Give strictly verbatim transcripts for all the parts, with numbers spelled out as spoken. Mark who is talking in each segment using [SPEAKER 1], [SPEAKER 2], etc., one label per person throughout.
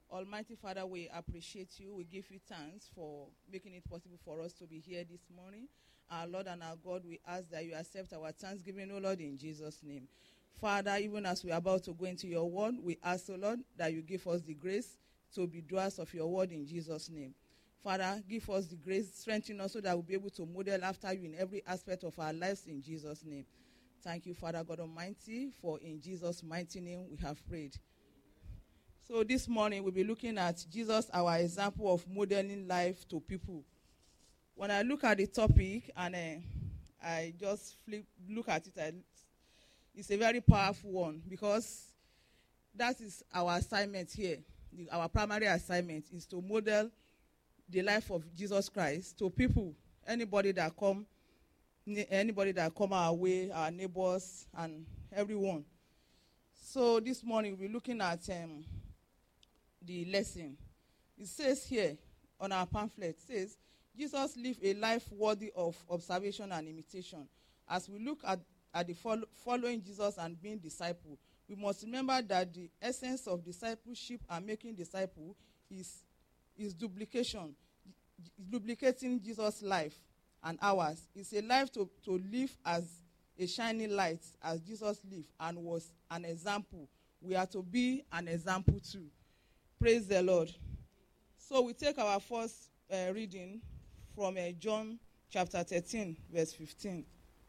[SPEAKER 1] Almighty Father, we appreciate you. We give you thanks for making it possible for us to be here this morning. Our Lord and our God, we ask that you accept our thanksgiving, O Lord, in Jesus' name. Father, even as we are about to go into your word, we ask, O Lord, that you give us the grace to be doers of your word in Jesus' name. Father, give us the grace, strengthen us so that we'll be able to model after you in every aspect of our lives in Jesus' name. Thank you, Father God Almighty, for in Jesus' mighty name we have prayed. So this morning we'll be looking at Jesus, our example of modeling life to people. When I look at the topic and uh, I just flip, look at it, I, it's a very powerful one because that is our assignment here. The, our primary assignment is to model the life of Jesus Christ to people, anybody that come, anybody that come our way, our neighbors and everyone. So this morning we'll be looking at um, the lesson. It says here on our pamphlet, it says, Jesus lived a life worthy of observation and imitation. As we look at, at the follow, following Jesus and being disciple, we must remember that the essence of discipleship and making disciple is, is duplication, duplicating Jesus' life and ours. It's a life to, to live as a shining light as Jesus lived and was an example. We are to be an example too. Praise the Lord. So we take our first uh, reading from uh, John chapter thirteen, verse fifteen.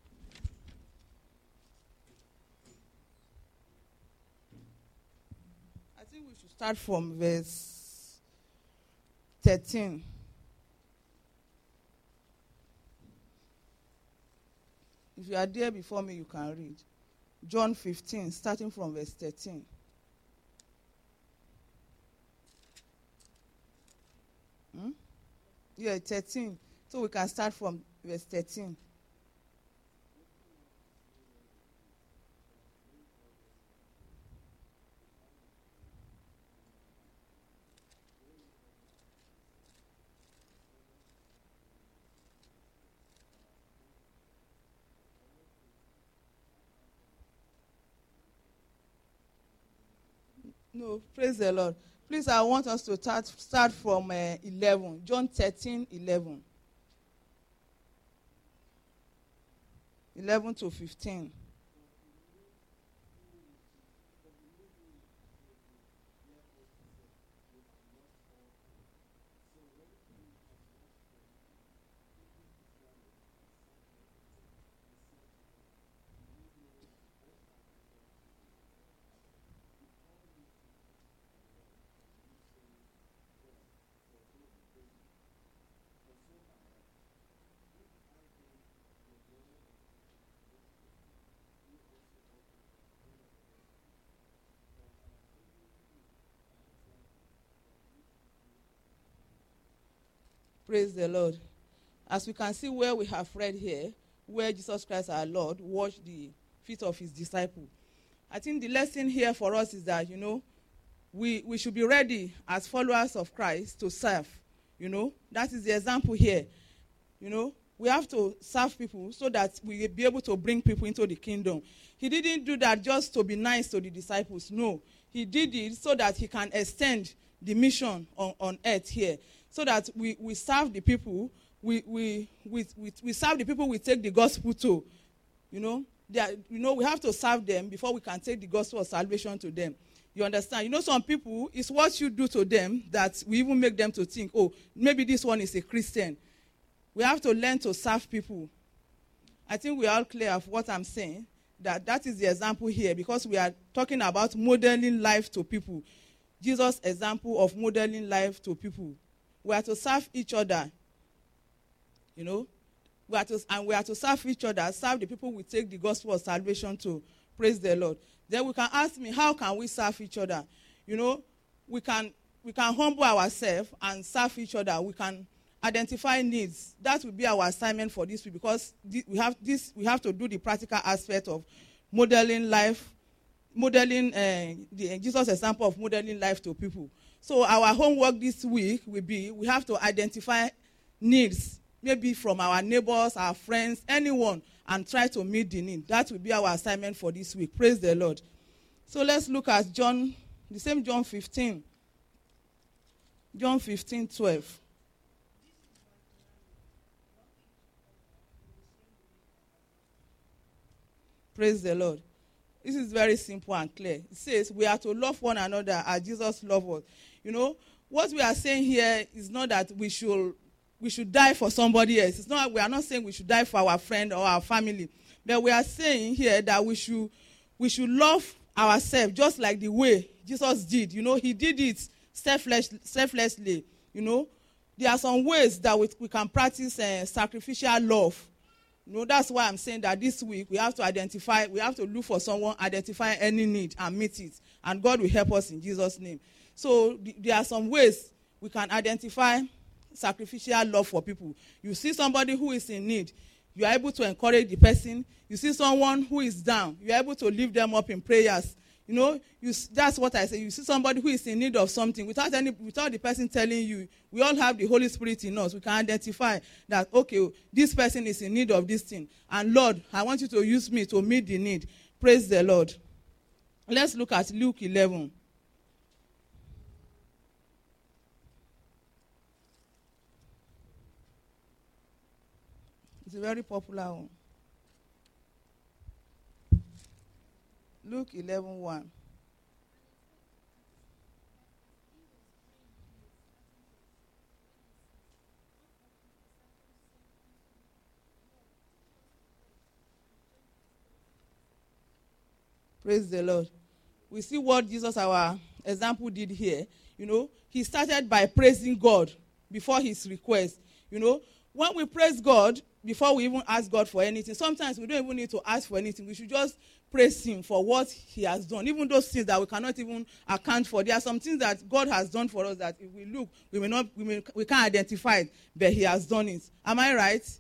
[SPEAKER 1] I think we should start from verse thirteen. If you are there before me, you can read. John fifteen, starting from verse thirteen. Hmm? Yeah, thirteen. So we can start from verse thirteen. No, praise the Lord. Please, I want us to start, start from uh, eleven. John thirteen, eleven. eleven to fifteen. Praise the Lord. As we can see where we have read here, where Jesus Christ our Lord washed the feet of his disciples. I think the lesson here for us is that, you know, we, we should be ready as followers of Christ to serve. You know, that is the example here. You know, we have to serve people so that we will be able to bring people into the kingdom. He didn't do that just to be nice to the disciples. No, he did it so that he can extend the mission on, on earth here. So that we, we serve the people, we, we, we, we, we serve the people we take the gospel to. You know, they are, you know, we have to serve them before we can take the gospel of salvation to them. You understand? You know, some people, it's what you do to them that we even make them to think, oh, maybe this one is a Christian. We have to learn to serve people. I think we are all clear of what I'm saying, that that is the example here, because we are talking about modeling life to people. Jesus' example of modeling life to people. We are to serve each other, you know, we are to, and we are to serve each other, serve the people we take the gospel of salvation to. Praise the Lord. Then we can ask me, how can we serve each other? You know, we can we can humble ourselves and serve each other. We can identify needs. That will be our assignment for this week, because we have this. We have to do the practical aspect of modeling life, modeling uh, the Jesus' example of modeling life to people. So our homework this week will be, we have to identify needs, maybe from our neighbors, our friends, anyone, and try to meet the need. That will be our assignment for this week. Praise the Lord. So let's look at John, the same John fifteen. John fifteen twelve. Praise the Lord. This is very simple and clear. It says we are to love one another as Jesus loved us. You know, what we are saying here is not that we should we should die for somebody else. It's not, we are not saying we should die for our friend or our family. But we are saying here that we should we should love ourselves just like the way Jesus did. You know, he did it selfless, selflessly. You know, there are some ways that we, we can practice uh, sacrificial love. You know, that's why I'm saying that this week we have to identify, we have to look for someone, identify any need and meet it. And God will help us in Jesus' name. So th- there are some ways we can identify sacrificial love for people. You see somebody who is in need, you are able to encourage the person. You see someone who is down, you are able to lift them up in prayers. You know, you, that's what I say. You see somebody who is in need of something without any, without the person telling you. We all have the Holy Spirit in us. We can identify that, okay, this person is in need of this thing. And Lord, I want you to use me to meet the need. Praise the Lord. Let's look at Luke eleven. It's a very popular one. Luke eleven one. Praise the Lord. We see what Jesus, our example, did here. You know, he started by praising God before his request. You know, when we praise God, before we even ask God for anything, sometimes we don't even need to ask for anything. We should just praise him for what he has done. Even those things that we cannot even account for. There are some things that God has done for us that if we look, we may not, we, may, we can't identify it, but he has done it. Am I right?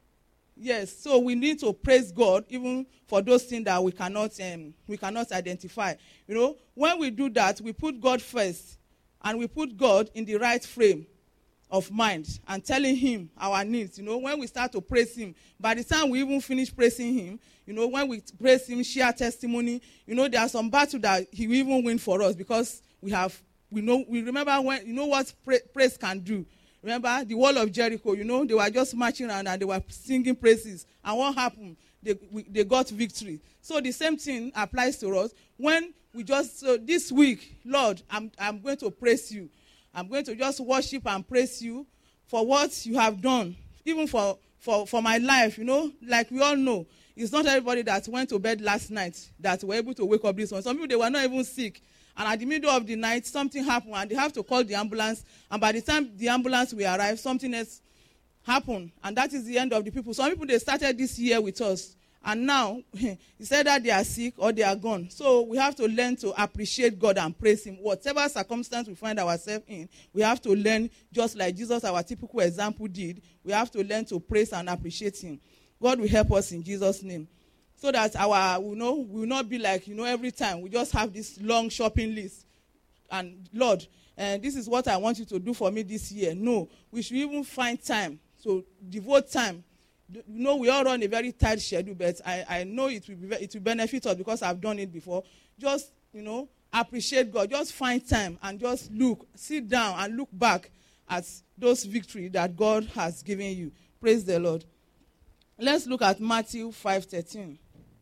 [SPEAKER 1] Yes. So we need to praise God even for those things that we cannot, um, we cannot identify. You know, when we do that, we put God first, and we put God in the right frame of mind and telling him our needs. You know, when we start to praise him, by the time we even finish praising him, you know, when we praise him, share testimony, you know, there are some battles that he will even win for us because we have, we know, we remember when, you know what pra- praise can do. Remember the wall of Jericho, you know, they were just marching around and they were singing praises. And what happened? They, we, they got victory. So the same thing applies to us. When we just, so this week, Lord, I'm, I'm going to praise you. I'm going to just worship and praise you for what you have done, even for, for, for my life, you know. Like we all know, it's not everybody that went to bed last night that were able to wake up this one. Some people, they were not even sick. And at the middle of the night, something happened, and they have to call the ambulance. And by the time the ambulance will arrive, something else happened. And that is the end of the people. Some people, they started this year with us. And now, it's either they are sick or they are gone. So we have to learn to appreciate God and praise him. Whatever circumstance we find ourselves in, we have to learn, just like Jesus, our typical example, did. We have to learn to praise and appreciate him. God will help us in Jesus' name. So that our, you know, we will not be like, you know, every time we just have this long shopping list. And Lord, uh, this is what I want you to do for me this year. No, we should even find time. So devote time. You know, we all run a very tight schedule, but I, I know it will be, it will benefit us because I've done it before. Just, you know, appreciate God. Just find time and just look, sit down and look back at those victories that God has given you. Praise the Lord. Let's look at Matthew five thirteen.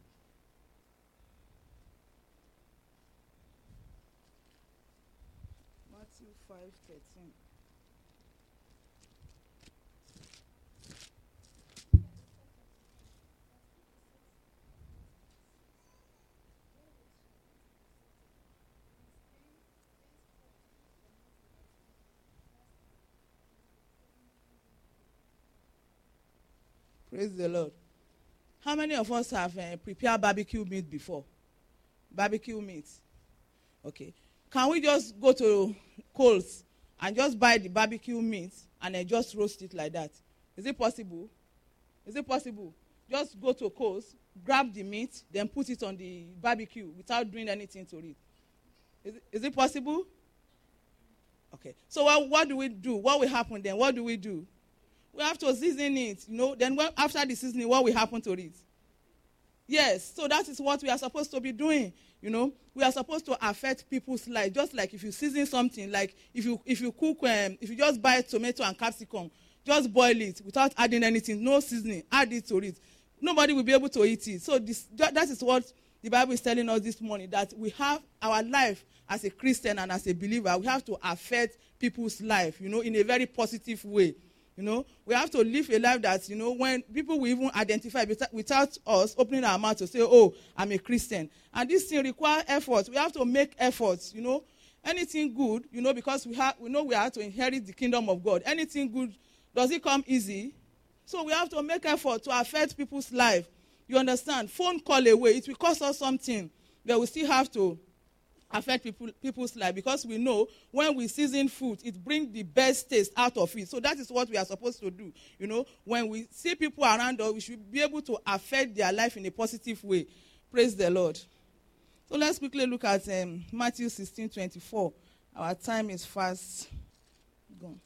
[SPEAKER 1] Matthew five thirteen. Praise the Lord. How many of us have uh, prepared barbecue meat before? Barbecue meat. Okay. Can we just go to Coles and just buy the barbecue meat and uh, just roast it like that? Is it possible? Is it possible? Just go to Coles, grab the meat, then put it on the barbecue without doing anything to it. Is it, is it possible? Okay. So what, what do we do? What will happen then? What do we do? We have to season it, you know. Then when, after the seasoning, what will happen to it? Yes, so that is what we are supposed to be doing. You know, we are supposed to affect people's life. Just like if you season something, like if you if you cook, um, if you just buy tomato and capsicum, just boil it without adding anything, no seasoning, add it to it. Nobody will be able to eat it. So this, that is what the Bible is telling us this morning, that we have our life as a Christian and as a believer, we have to affect people's life, you know, in a very positive way. You know, we have to live a life that, you know, when people will even identify without us opening our mouth to say, oh, I'm a Christian. And this thing requires effort. We have to make efforts, you know. Anything good, you know, because we have, we know we have to inherit the kingdom of God. Anything good, does it come easy? So we have to make effort to affect people's life. You understand? Phone call away, it will cost us something, but we still have to affect people, people's life, because we know when we season food, it brings the best taste out of it. So that is what we are supposed to do. You know, when we see people around us, we should be able to affect their life in a positive way. Praise the Lord. So let's quickly look at um, Matthew sixteen twenty-four. Our time is fast gone.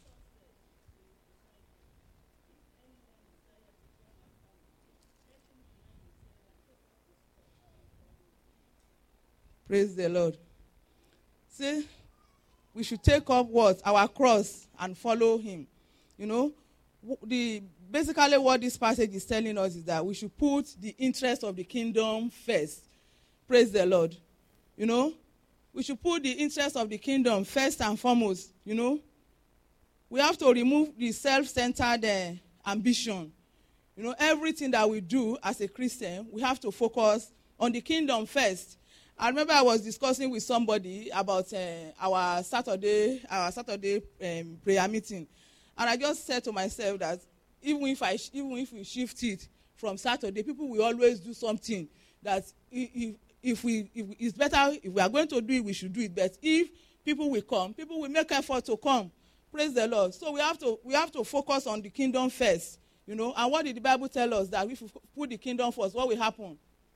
[SPEAKER 1] Praise the Lord. See, we should take up what? Our cross and follow him. You know, the basically what this passage is telling us is that we should put the interest of the kingdom first. Praise the Lord. You know, we should put the interest of the kingdom first and foremost. You know, we have to remove the self-centered uh, ambition. You know, everything that we do as a Christian, we have to focus on the kingdom first. I remember I was discussing with somebody about uh, our Saturday, our Saturday um, prayer meeting, and I just said to myself that even if I, even if we shift it from Saturday, people will always do something that if, if we, if it's better if we are going to do it, we should do it. But if people will come, people will make effort to come. Praise the Lord. So we have to, we have to focus on the kingdom first, you know. And what did the Bible tell us? That if we put the kingdom first, what will happen?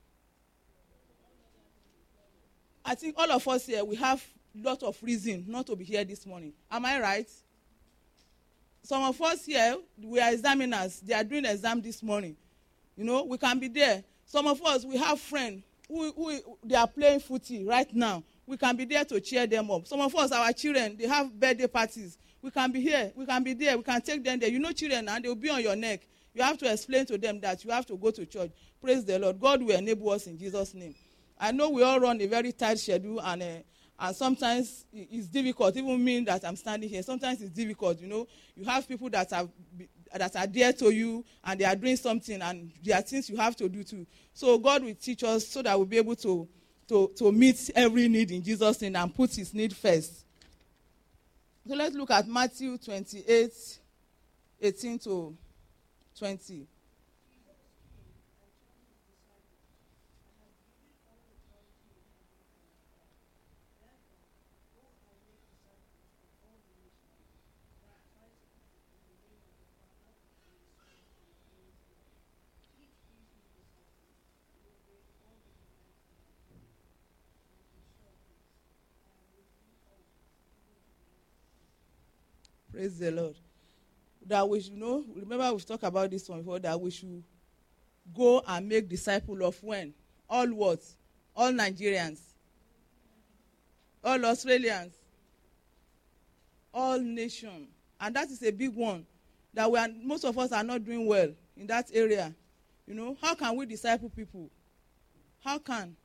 [SPEAKER 1] I think all of us here, we have a lot of reason not to be here this morning. Am I right? Some of us here, we are examiners. They are doing exam this morning. You know, we can be there. Some of us, we have friends who, who they are playing footy right now. We can be there to cheer them up. Some of us, our children, they have birthday parties. We can be here. We can be there. We can take them there. You know children, and they will be on your neck. You have to explain to them that you have to go to church. Praise the Lord. God will enable us in Jesus' name. I know we all run a very tight schedule, and uh, and sometimes it's difficult. Even me that I'm standing here, sometimes it's difficult. You know, you have people that are that are dear to you, and they are doing something, and there are things you have to do too. So God will teach us so that we'll be able to to to meet every need in Jesus' name and put His need first. So let's look at Matthew twenty-eight, eighteen to twenty. Praise the Lord. That we should know, remember we've talked about this one before, that we should go and make disciples of when? All what? All Nigerians. All Australians. All nations. And that is a big one. That we are, most of us are not doing well in that area. You know, how can we disciple people? How can?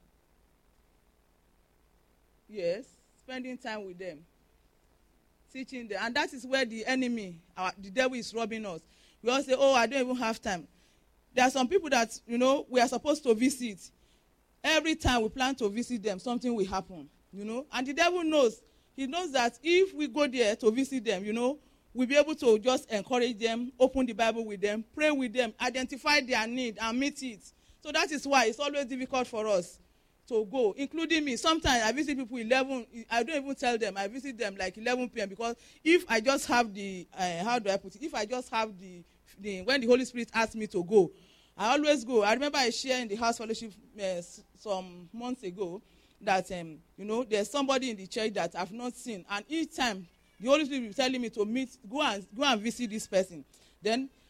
[SPEAKER 1] Yes, spending time with them. Teaching them. And that is where the enemy, our, the devil is robbing us. We all say, oh, I don't even have time. There are some people that, you know, we are supposed to visit. Every time we plan to visit them, something will happen, you know. And the devil knows. He knows that if we go there to visit them, you know, we'll be able to just encourage them, open the Bible with them, pray with them, identify their need, and meet it. So that is why it's always difficult for us to go, including me. Sometimes I visit people eleven, I don't even tell them, I visit them like eleven p.m. because if I just have the, uh, how do I put it, if I just have the, the, when the Holy Spirit asks me to go, I always go. I remember I shared in the house fellowship uh, some months ago that, um, you know, there's somebody in the church that I've not seen, and each time the Holy Spirit is telling me to meet, go and, go and visit this person. Then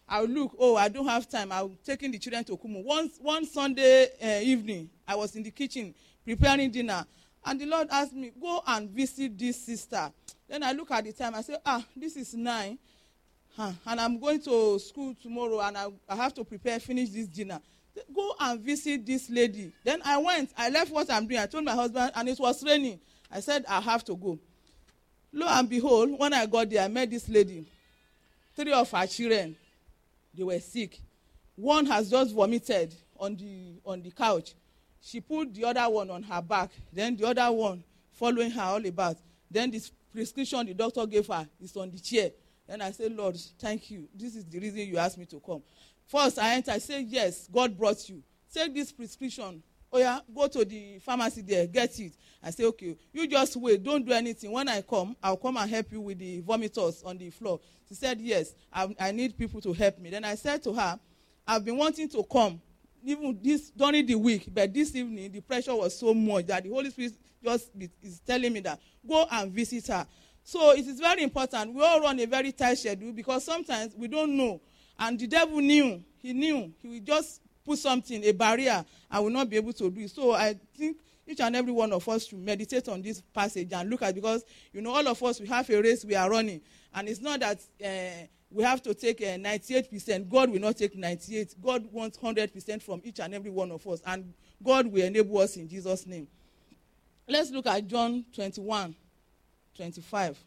[SPEAKER 1] I'll look, oh, I don't have time. I'm taking the children to Kumu. One, one Sunday uh, evening, I was in the kitchen preparing dinner. And the Lord asked me, go and visit this sister. Then I look at the time. I say, ah, this is nine. Huh, and I'm going to school tomorrow, and I, I have to prepare, finish this dinner. Go and visit this lady. Then I went. I left what I'm doing. I told my husband, and it was raining. I said, I have to go. Lo and behold, when I got there, I met this lady. Three of her children, they were sick. One has just vomited on the on the couch. She put the other one on her back. Then the other one following her all about. Then this prescription the doctor gave her is on the chair. Then I said, Lord, thank you. This is the reason you asked me to come. First, I entered. I said, yes, God brought you. Take this prescription. Oh, yeah, go to the pharmacy there, get it. I said, okay, you just wait. Don't do anything. When I come, I'll come and help you with the vomitors on the floor. She said, yes, I, I need people to help me. Then I said to her, I've been wanting to come even this during the week, but this evening, the pressure was so much that the Holy Spirit just is telling me that go and visit her. So it is very important. We all run a very tight schedule because sometimes we don't know. And the devil knew. He knew. He will just put something, a barrier, and will not be able to do it. So I think each and every one of us should meditate on this passage and look at it because, you know, all of us, we have a race we are running. And it's not that uh, we have to take uh, ninety-eight percent. God will not take ninety-eight. God wants one hundred percent from each and every one of us. And God will enable us in Jesus' name. Let's look at John twenty-one, twenty-five.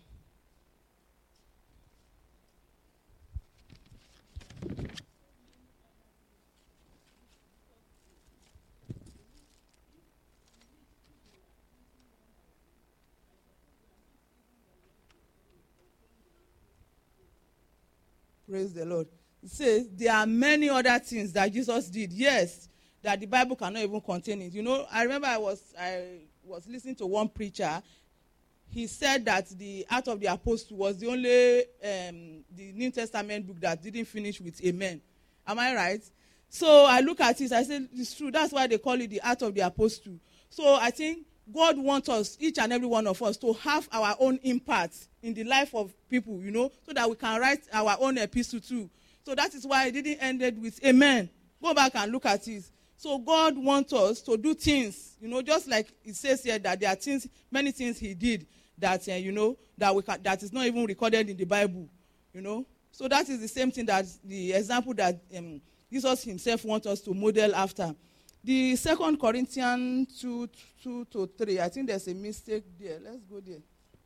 [SPEAKER 1] Praise the Lord. It says there are many other things that Jesus did. Yes, that the Bible cannot even contain it. You know, I remember I was I was listening to one preacher. He said that the Acts of the Apostles was the only um, the New Testament book that didn't finish with amen. Am I right? So I look at it. I said it's true. That's why they call it the Acts of the Apostles. So I think God wants us, each and every one of us, to have our own impact in the life of people, you know, so that we can write our own epistle too. So that is why it didn't end it with amen. Go back and look at it. So God wants us to do things, you know, just like it says here that there are things, many things he did that, uh, you know, that we can, that is not even recorded in the Bible, you know. So that is the same thing that the example that um, Jesus himself wants us to model after. The Second Corinthians two, two to three, I think there's a mistake there. Let's go there.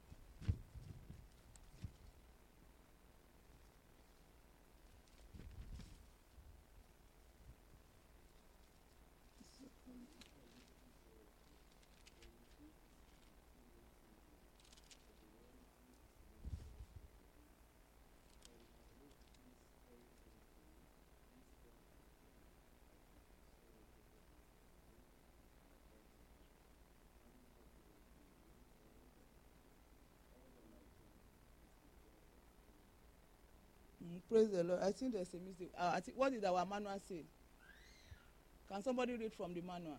[SPEAKER 1] Praise the Lord. I think there's a mistake. Uh, I think, what did our manual say? Can somebody read from the manual?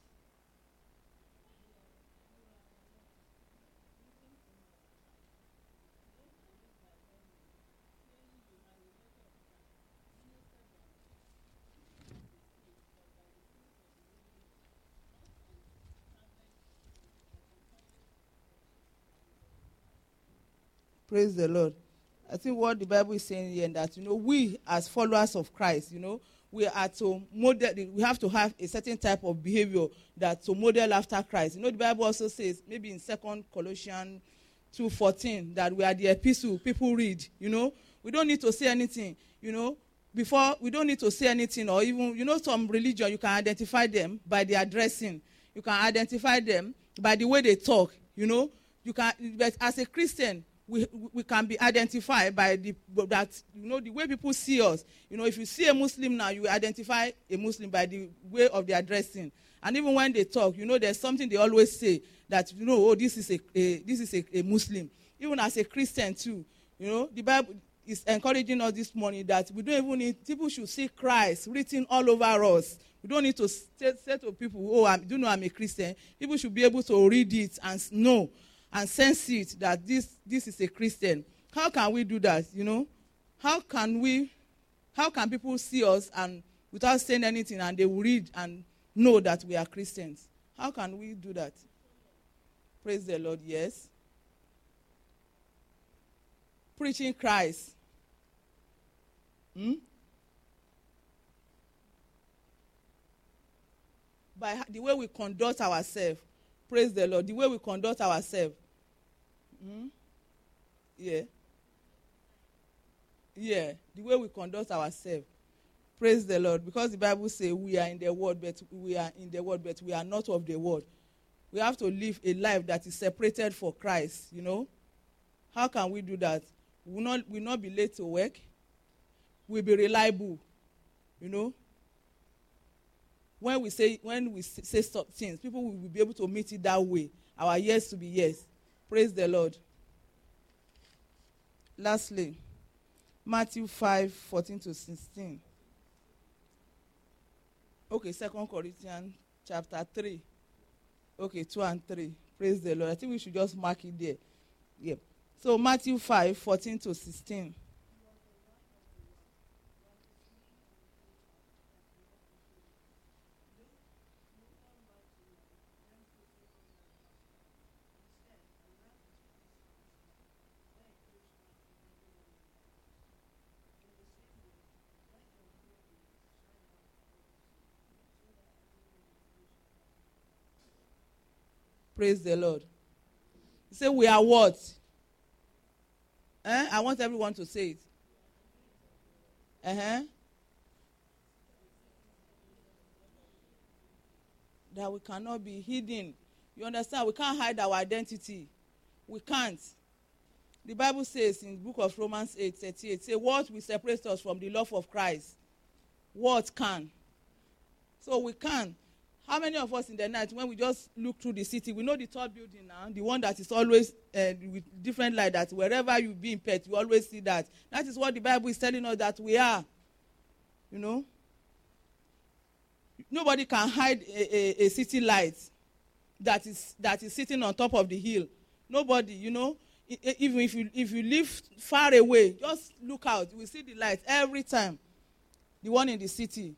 [SPEAKER 1] Praise the Lord. I think what the Bible is saying here, that, you know, we as followers of Christ, you know, we are to model, we have to have a certain type of behavior that to model after Christ. You know, the Bible also says, maybe in Second Corinthians two fourteen, that we are the epistle people read, you know. We don't need to say anything, you know. Before, we don't need to say anything, or even, you know, some religion, you can identify them by their dressing. You can identify them by the way they talk, you know. You can, but as a Christian, We we can be identified by the that you know the way people see us. You know, if you see a Muslim now, you identify a Muslim by the way of their dressing. And even when they talk, you know, there's something they always say that, you know, oh, this is a, a this is a, a Muslim. Even as a Christian too, you know, the Bible is encouraging us this morning that we don't even need, people should see Christ written all over us. We don't need to say, say to people, oh, I do know I'm a Christian. People should be able to read it and know and sense it that this, this is a Christian. How can we do that, you know? How can we How can people see us and without saying anything and they will read and know that we are Christians? How can we do that? Praise the Lord, yes. Preaching Christ. Hmm? By the way we conduct ourselves. Praise the Lord. The way we conduct ourselves. Hmm? Yeah. Yeah. The way we conduct ourselves. Praise the Lord. Because the Bible says we are in the world, but we are in the world, but we are not of the world. We have to live a life that is separated for Christ, you know. How can we do that? We will not, we will not be late to work. We'll be reliable, you know. When we say when we say stop things, people will be able to meet it that way. Our yes to be yes. Praise the Lord. Lastly, Matthew five, fourteen to sixteen. Okay, Second Corinthians chapter three. Okay, two and three. Praise the Lord. I think we should just mark it there. Yeah. So Matthew five, fourteen to sixteen. Praise the Lord. He said, we are what? Eh? I want everyone to say it. Uh-huh. That we cannot be hidden. You understand? We can't hide our identity. We can't. The Bible says in the book of Romans eight thirty-eight, say, what will separate us from the love of Christ? What can? So we can. How many of us in the night, when we just look through the city, we know the tall building now, the one that is always uh, with different light, that wherever you be in pet, you always see that. That is what the Bible is telling us that we are. You know? Nobody can hide a, a, a city light that is that is sitting on top of the hill. Nobody, you know? Even if you, if you live far away, just look out. You will see the light every time. The one in the city.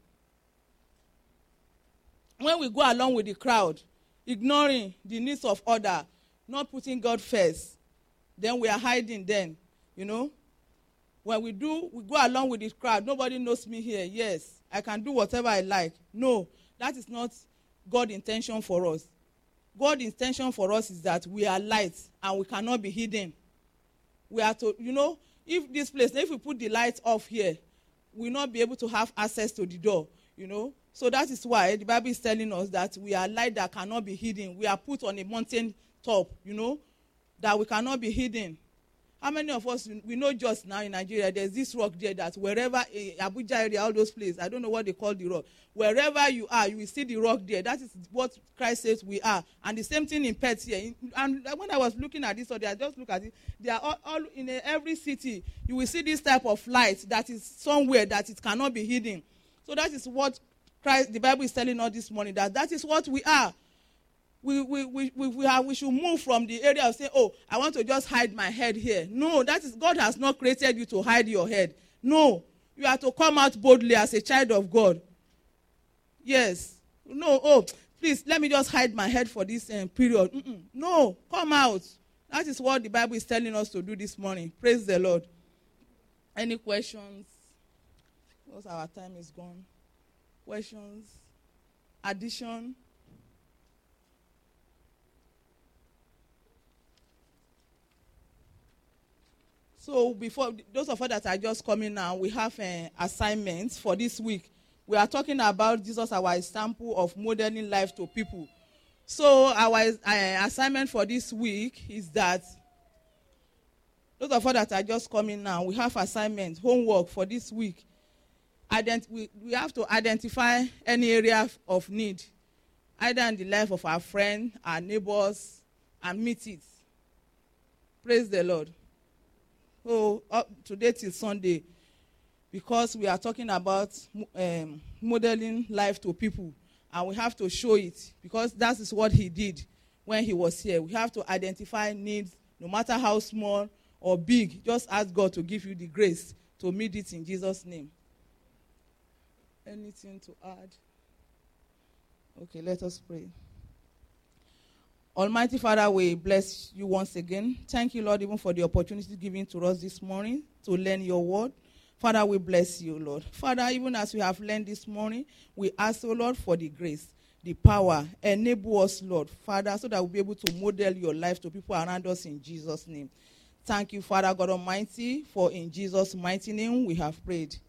[SPEAKER 1] When we go along with the crowd, ignoring the needs of others, not putting God first, then we are hiding then, you know. When we do, we go along with the crowd, nobody knows me here. Yes, I can do whatever I like. No, that is not God's intention for us. God's intention for us is that we are light and we cannot be hidden. We are to, you know, if this place, if we put the light off here, we will not be able to have access to the door, you know. So that is why the Bible is telling us that we are light that cannot be hidden. We are put on a mountain top, you know, that we cannot be hidden. How many of us, we know just now in Nigeria, there's this rock there that wherever, uh, Abuja area, all those places, I don't know what they call the rock. Wherever you are, you will see the rock there. That is what Christ says we are. And the same thing in pets here. And when I was looking at this, or I just look at it, they are all, all in a, every city, you will see this type of light that is somewhere that it cannot be hidden. So that is what Christ, the Bible is telling us this morning, that that is what we are. We, we, we, we, we, have, we should move from the area of saying, oh, I want to just hide my head here. No, that is, God has not created you to hide your head. No, you have to come out boldly as a child of God. Yes. No, oh, please, let me just hide my head for this um, period. Mm-mm. No, come out. That is what the Bible is telling us to do this morning. Praise the Lord. Any questions? Because our time is gone. Questions? Addition? So before, those of us that are just coming now, we have uh, assignments for this week. We are talking about Jesus, our example of modeling life to people. So our uh, assignment for this week is that those of us that are just coming now, we have assignment, homework for this week. Ident- we, we have to identify any area of need, either in the life of our friend, our neighbors, and meet it. Praise the Lord. So up today till Sunday, because we are talking about um, modeling life to people, and we have to show it, because that is what he did when he was here. We have to identify needs, no matter how small or big. Just ask God to give you the grace to meet it in Jesus' name. anything to add? Okay, let us pray. Almighty Father, we bless you once again. Thank you, Lord, even for the opportunity given to us this morning to learn your word. Father, we bless you, Lord. Father, even as we have learned this morning, we ask, oh Lord, for the grace, the power. Enable us, Lord, Father, so that we'll be able to model your life to people around us in Jesus' name. Thank you, Father God Almighty, for in Jesus' mighty name we have prayed.